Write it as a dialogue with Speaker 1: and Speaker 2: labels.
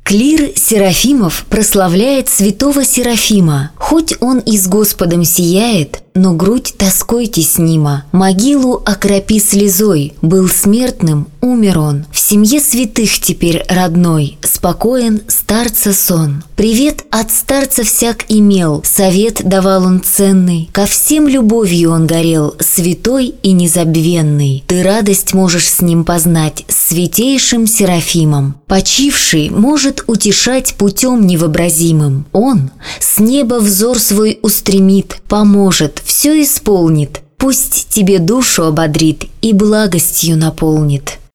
Speaker 1: Клир Серафимов прославляет святого Серафима. Хоть он и с Господом сияет, но грудь тоской теснима. Могилу окропи слезой, был смертным, умер он. В семье святых теперь родной, спокоен старца сон. Привет от старца всяк имел, совет давал он ценный. Ко всем любовью он горел, святой и незабвенный. Ты радость можешь с ним познать, с святейшим Серафимом. Почивший может утешать путем невообразимым. Он с неба взор свой устремит, поможет, все исполнит. Пусть тебе душу ободрит и благостью наполнит.